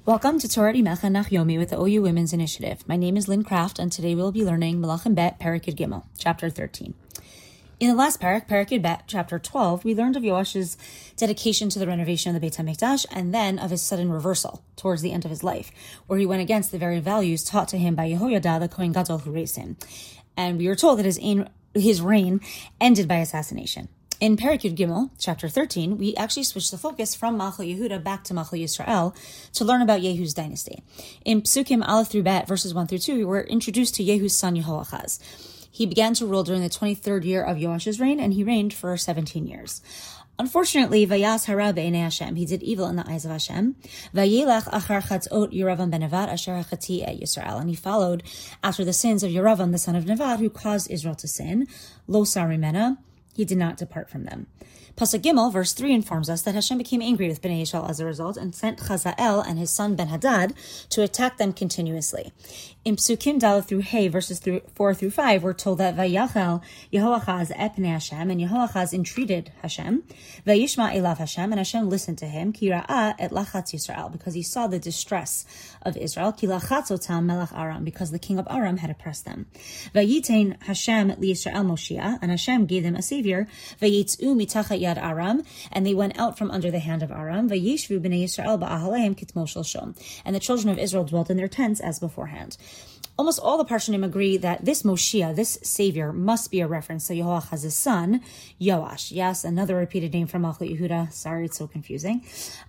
Welcome to Torah Imecha Yomi with the OU Women's Initiative. My name is Lynn Kraft, and today we'll be learning Melachim Bet, Perek Yud Gimel, chapter 13. In the last Perek Yud Bet, chapter 12, we learned of Yoash's dedication to the renovation of the Beit HaMikdash, and then of his sudden reversal towards the end of his life, where he went against the very values taught to him by Yehoyada, the Kohen Gadol who raised him. And we were told that his reign ended by assassination. In Perek Yud Gimel, chapter 13, we actually switched the focus from Malchut Yehuda back to Malchut Yisrael to learn about Yehu's dynasty. In Psukim Aleph through Bet, verses 1 through 2, we were introduced to Yehu's son Yehoachaz. He began to rule during the 23rd year of Yoash's reign, and he reigned for 17 years. Unfortunately, Vayas hara be'enei Hashem, he did evil in the eyes of Hashem. Vayelach achar chatzot Yeravam ben Nevat asher hachati et Yisrael, and he followed after the sins of Yeravam, the son of Nevat, who caused Israel to sin. Lo sarimena, he did not depart from them. Pasuk Gimel, verse 3, informs us that Hashem became angry with Bnei Yisrael as a result and sent Chazael and his son Ben-Hadad to attack them continuously. In Psukim Dalet through Hey, verses 4 through 5, we're told that Vayachal Yehoachaz et Pnei Hashem, and Yehoachaz entreated Hashem. Vayishma elav Hashem, and Hashem listened to him. Ki ra'ah et lachatz Yisrael, because he saw the distress of Israel. Ki lachatzotam melech Aram, because the king of Aram had oppressed them. Vayitein Hashem li Yisrael Moshiach, and Hashem gave them a savior. Vayitzu mitachat yad Aram, and they went out from under the hand of Aram. Vayishvu b'nei Yisrael ba'ahaleim kitmol shel, and the children of Israel dwelt in their tents as beforehand. Almost all the Parshanim agree that this Moshiach, this savior, must be a reference to Yehoachaz's son, Yoash. Yes, another repeated name from Malchut Yehuda. Sorry, it's so confusing.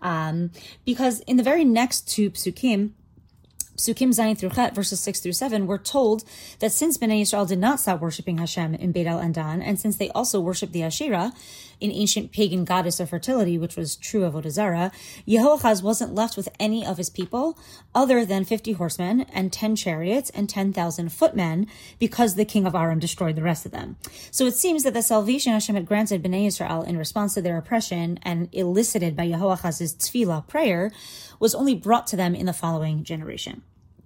Because in the very next two Psukim Zayin through Chet, verses 6 through 7, we're told that since Bnei Yisrael did not stop worshiping Hashem in Beit El and Dan, and since they also worshipped the Asherah, an ancient pagan goddess of fertility, which was true of Avodah Zarah, Yehoachaz wasn't left with any of his people other than 50 horsemen and 10 chariots and 10,000 footmen, because the king of Aram destroyed the rest of them. So it seems that the salvation Hashem had granted Bnei Yisrael in response to their oppression and elicited by Yehoachaz's tefillah prayer was only brought to them in the following generation.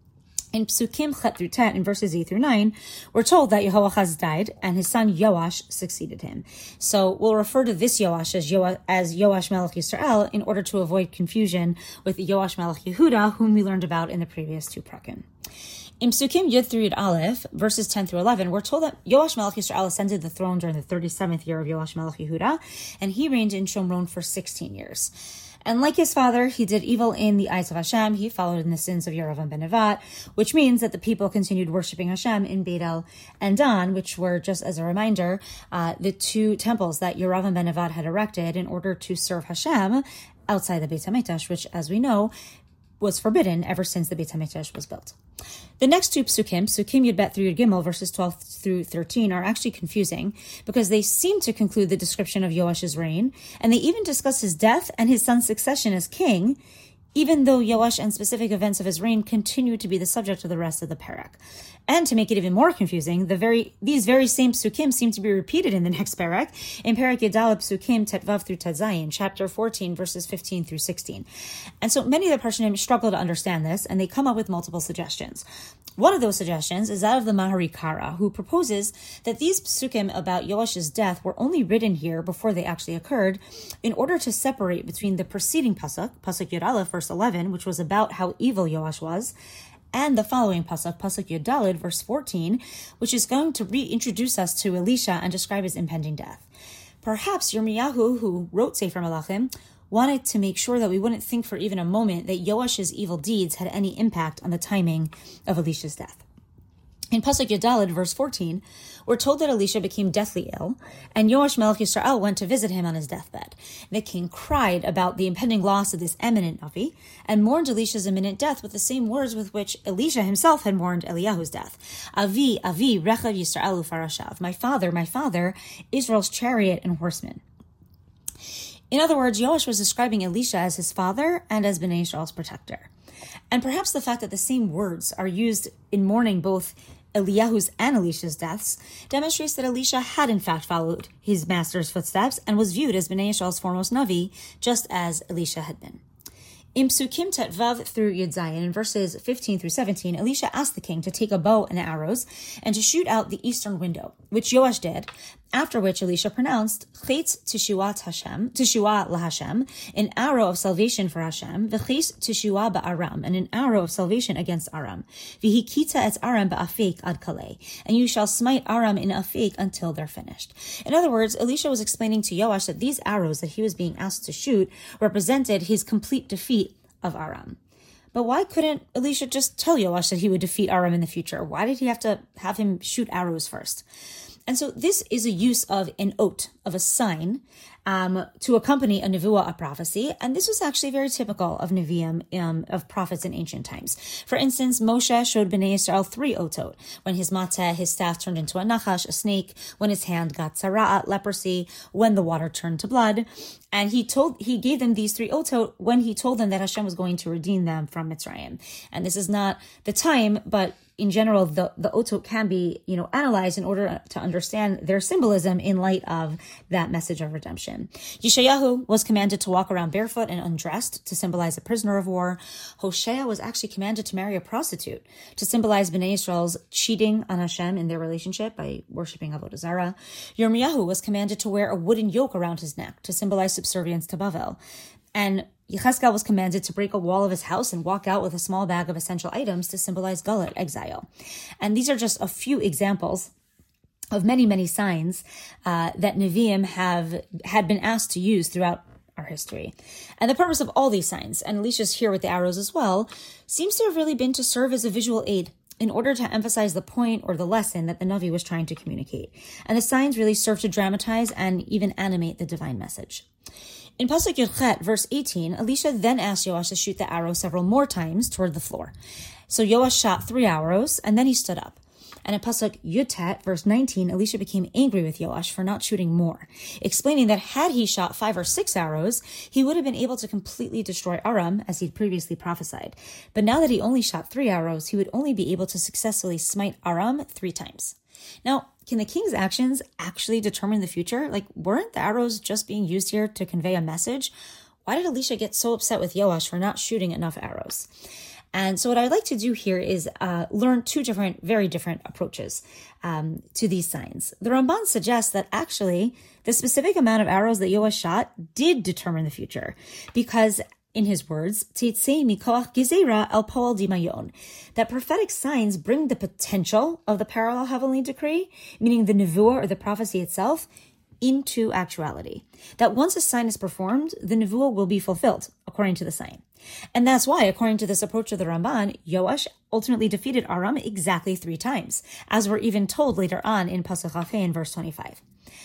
In Psukim Chet through Tet, in verses 8 through 9, we're told that Yehoachaz died and his son Yoash succeeded him. So we'll refer to this Yoash as Yoash Melech Yisrael in order to avoid confusion with Yoash Melech Yehuda, whom we learned about in the previous two prakim. In Psukim Yud through Yud Aleph, verses 10 through 11, we're told that Yoash Melech Yisrael ascended the throne during the 37th year of Yoash Melech Yehuda, and he reigned in Shomron for 16 years. And like his father, he did evil in the eyes of Hashem. He followed in the sins of Yeravam ben Nevat, which means that the people continued worshiping Hashem in Beit El and Dan, which were, just as a reminder, the two temples that Yeravam ben Nevat had erected in order to serve Hashem outside the Beit HaMikdash, which, as we know, was forbidden ever since the Beit HaMikdash was built. The next two Psukim Yud Bet through Yud Gimel, verses 12 through 13, are actually confusing because they seem to conclude the description of Yoash's reign, and they even discuss his death and his son's succession as king, even though Yoash and specific events of his reign continue to be the subject of the rest of the Perek. And to make it even more confusing, these very same Psukim seem to be repeated in the next Perek, in Perek Yedaleh Psukim Tetvav through Tetzayin, chapter 14, verses 15 through 16. And so many of the Parshanim struggle to understand this, and they come up with multiple suggestions. One of those suggestions is that of the Mahari Kara, who proposes that these Psukim about Yoash's death were only written here before they actually occurred in order to separate between the preceding Pasuk Yud Aleph, verse 11, which was about how evil Yoash was, and the following Pasuk Yud Daled, verse 14, which is going to reintroduce us to Elisha and describe his impending death. Perhaps Yirmiyahu, who wrote Sefer Melachim, wanted to make sure that we wouldn't think for even a moment that Yoash's evil deeds had any impact on the timing of Elisha's death. In Pasuk Yud Daled, verse 14, we're told that Elisha became deathly ill, and Yoash Melech Yisrael went to visit him on his deathbed. The king cried about the impending loss of this eminent Navi, and mourned Elisha's imminent death with the same words with which Elisha himself had mourned Eliyahu's death. Avi, Avi, Rechav Yisraelu Farashav. My father, Israel's chariot and horsemen. In other words, Yoash was describing Elisha as his father and as Bnei Yisrael's protector. And perhaps the fact that the same words are used in mourning both Eliyahu's and Elisha's deaths demonstrates that Elisha had in fact followed his master's footsteps and was viewed as Bnei Yisrael's foremost Navi, just as Elisha had been. In Psukim Tetvav through Yud Zayin, in verses 15 through 17, Elisha asked the king to take a bow and arrows and to shoot out the eastern window, which Yoash did, After which Elisha pronounced Chetz Teshua LaHashem, an arrow of salvation for Hashem, V'Chetz Teshua ba'Aram, and an arrow of salvation against Aram. V'Hikita et Aram ba'Afek ad Kalei, and you shall smite Aram in Afek until they're finished. In other words, Elisha was explaining to Yoash that these arrows that he was being asked to shoot represented his complete defeat of Aram. But why couldn't Elisha just tell Yoash that he would defeat Aram in the future? Why did he have to have him shoot arrows first? And so this is a use of an oat, of a sign, to accompany a nevuah, a prophecy. And this was actually very typical of neviim, of prophets in ancient times. For instance, Moshe showed Bnei Yisrael 3 otot, when his mateh, his staff, turned into a nachash, a snake, when his hand got tzara'at, leprosy, when the water turned to blood. And he gave them these 3 otot when he told them that Hashem was going to redeem them from Mitzrayim. And this is not the time, but in general, the otot can be, analyzed in order to understand their symbolism in light of that message of redemption. Yeshayahu was commanded to walk around barefoot and undressed to symbolize a prisoner of war. Hosea was actually commanded to marry a prostitute to symbolize Bnei Yisrael's cheating on Hashem in their relationship by worshiping Avodah Zarah. Yirmiyahu was commanded to wear a wooden yoke around his neck to symbolize subservience to Bavel. And Yechezkel was commanded to break a wall of his house and walk out with a small bag of essential items to symbolize Galut, exile. And these are just a few examples of many, many signs that Nevi'im had been asked to use throughout our history. And the purpose of all these signs, and Elisha's here with the arrows as well, seems to have really been to serve as a visual aid in order to emphasize the point or the lesson that the Navi was trying to communicate. And the signs really serve to dramatize and even animate the divine message. In Pasuk Yudchet, verse 18, Elisha then asked Yoash to shoot the arrow several more times toward the floor. So Yoash shot 3 arrows, and then he stood up. And in Pasuk Yudtet, verse 19, Elisha became angry with Yoash for not shooting more, explaining that had he shot 5 or 6 arrows, he would have been able to completely destroy Aram, as he'd previously prophesied. But now that he only shot 3 arrows, he would only be able to successfully smite Aram 3 times. Now, can the king's actions actually determine the future? Weren't the arrows just being used here to convey a message? Why did Elisha get so upset with Yoash for not shooting enough arrows? And so what I'd like to do here is learn 2 very different approaches to these signs. The Ramban suggests that actually the specific amount of arrows that Yoash shot did determine the future, because in his words, Teitzei mikoach gezerah el poal dimayon, that prophetic signs bring the potential of the parallel heavenly decree, meaning the nevuah or the prophecy itself, into actuality. That once a sign is performed, the nevuah will be fulfilled according to the sign. And that's why, according to this approach of the Ramban, Yoash ultimately defeated Aram exactly 3 times, as we're even told later on in Pasuk Chafei in verse 25.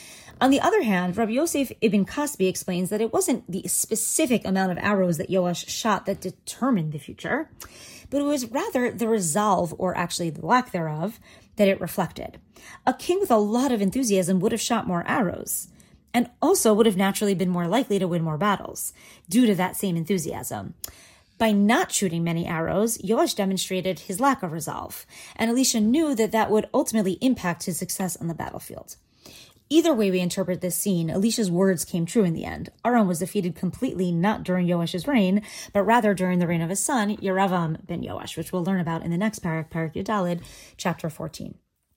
On the other hand, Rabbi Yosef ibn Kasbi explains that it wasn't the specific amount of arrows that Yoash shot that determined the future, but it was rather the resolve, or actually the lack thereof, that it reflected. A king with a lot of enthusiasm would have shot more arrows, and also would have naturally been more likely to win more battles, due to that same enthusiasm. By not shooting many arrows, Yoash demonstrated his lack of resolve, and Elisha knew that that would ultimately impact his success on the battlefield. Either way we interpret this scene, Elisha's words came true in the end. Aram was defeated completely not during Yoash's reign, but rather during the reign of his son, Yeravam ben Yoash, which we'll learn about in the next parak Yudalid, chapter 14.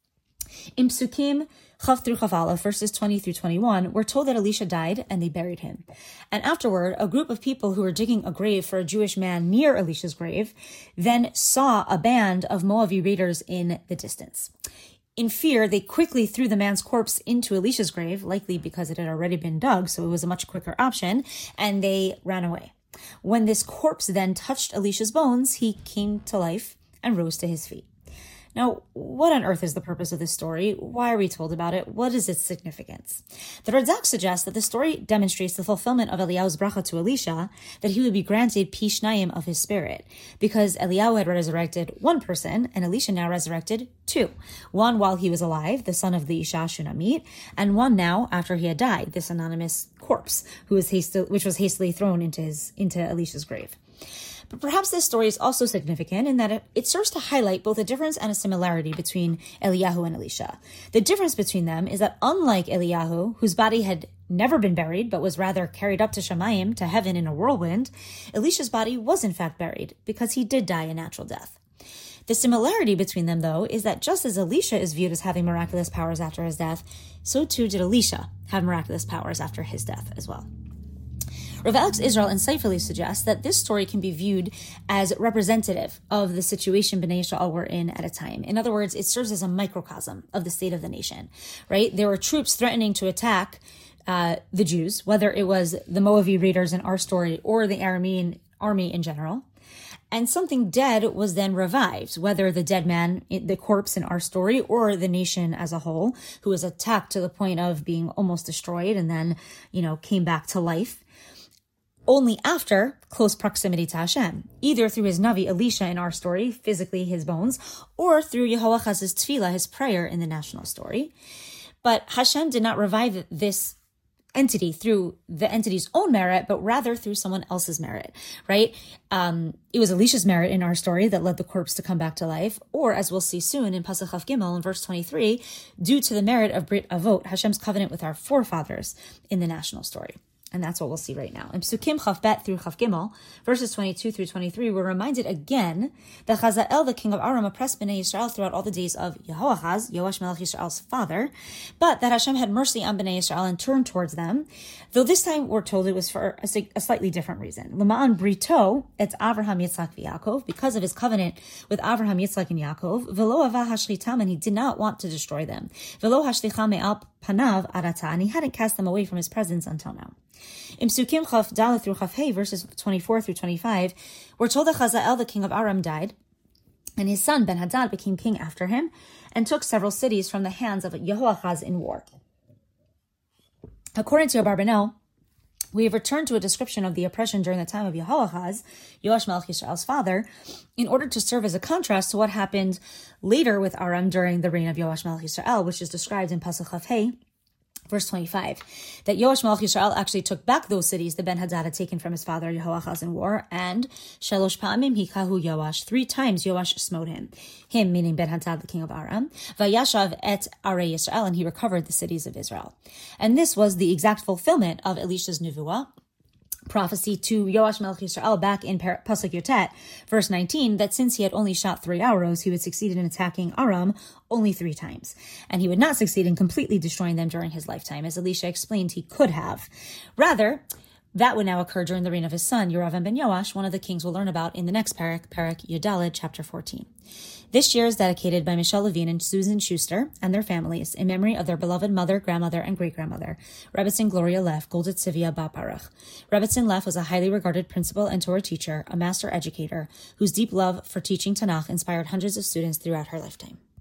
In Psukim Chav through Chav Aleph, verses 20 through 21, we're told that Elisha died and they buried him. And afterward, a group of people who were digging a grave for a Jewish man near Elisha's grave then saw a band of Moavi raiders in the distance. In fear, they quickly threw the man's corpse into Elisha's grave, likely because it had already been dug, so it was a much quicker option, and they ran away. When this corpse then touched Elisha's bones, he came to life and rose to his feet. Now, what on earth is the purpose of this story? Why are we told about it? What is its significance? The Radzak suggests that the story demonstrates the fulfillment of Eliyahu's bracha to Elisha, that he would be granted Pi Shnayim of his spirit, because Eliyahu had resurrected 1 person, and Elisha now resurrected 2. 1 while he was alive, the son of the Isha Shunamit, and 1 now after he had died, this anonymous corpse, which was hastily thrown into Elisha's grave. But perhaps this story is also significant in that it serves to highlight both a difference and a similarity between Eliyahu and Elisha. The difference between them is that unlike Eliyahu, whose body had never been buried, but was rather carried up to Shamayim, to heaven in a whirlwind, Elisha's body was in fact buried because he did die a natural death. The similarity between them, though, is that just as Elisha is viewed as having miraculous powers after his death, so too did Elisha have miraculous powers after his death as well. Rav Alex Israel insightfully suggests that this story can be viewed as representative of the situation Bnei Yisrael were in at a time. In other words, it serves as a microcosm of the state of the nation, right? There were troops threatening to attack the Jews, whether it was the Moabite raiders in our story or the Aramean army in general. And something dead was then revived, whether the dead man, the corpse in our story, or the nation as a whole, who was attacked to the point of being almost destroyed and then, came back to life. Only after close proximity to Hashem, either through his Navi Elisha in our story, physically his bones, or through Yehoachaz's tefillah, his prayer in the national story. But Hashem did not revive this entity through the entity's own merit, but rather through someone else's merit, right? It was Elisha's merit in our story that led the corpse to come back to life, or as we'll see soon in Pasuk Chaf Gimel in verse 23, due to the merit of Brit Avot, Hashem's covenant with our forefathers in the national story. And that's what we'll see right now. In Psukim Chaf Bet through Chaf Gimel, verses 22 through 23, we're reminded again that Chazael, the king of Aram, oppressed Bnei Yisrael throughout all the days of Yehoachaz, Yoash Melech Yisrael's father, but that Hashem had mercy on Bnei Yisrael and turned towards them, though this time we're told it was for a slightly different reason. L'ma'an brito et Avraham, Yitzchak, v'Yaakov, because of his covenant with Avraham, Yitzchak, and Yaakov, v'lo avah hashlitam, and he did not want to destroy them. V'lo hashlicham me'al panav arata, and he hadn't cast them away from his presence until now. In Psukim Chaf Dalet through Chaf Hey, verses 24 through 25, we're told that Chazael, the king of Aram, died, and his son Ben-Hadad became king after him, and took several cities from the hands of Yehoachaz in war. According to Abarbanel, we have returned to a description of the oppression during the time of Yehoachaz, Yoash Melech Yisrael's father, in order to serve as a contrast to what happened later with Aram during the reign of Yoash Melech Yisrael, which is described in Pasuk Chaf Hey, verse 25, that Yoash Melech Yisrael actually took back those cities that Ben-Hadad had taken from his father Yehoachaz in war, and Shalosh Pa'amim Hikahu Yoash, 3 times Yoash smote him meaning Ben-Hadad, the king of Aram, Vayashav et Arei Yisrael, and he recovered the cities of Israel. And this was the exact fulfillment of Elisha's Nevuah, prophecy to Yoash Melech Yisrael back in Pasuk Yotet, verse 19, that since he had only shot 3 arrows, he would succeed in attacking Aram only 3 times. And he would not succeed in completely destroying them during his lifetime, as Elisha explained he could have. Rather, that would now occur during the reign of his son, Yoravam ben Yoash, one of the kings we'll learn about in the next parak Yodaled, chapter 14. This year is dedicated by Michelle Levine and Susan Schuster and their families in memory of their beloved mother, grandmother, and great-grandmother, Rebbetzin Gloria Leff, Goldet Sivia Baparach. Rebbetzin Leff was a highly regarded principal and Torah teacher, a master educator, whose deep love for teaching Tanakh inspired hundreds of students throughout her lifetime.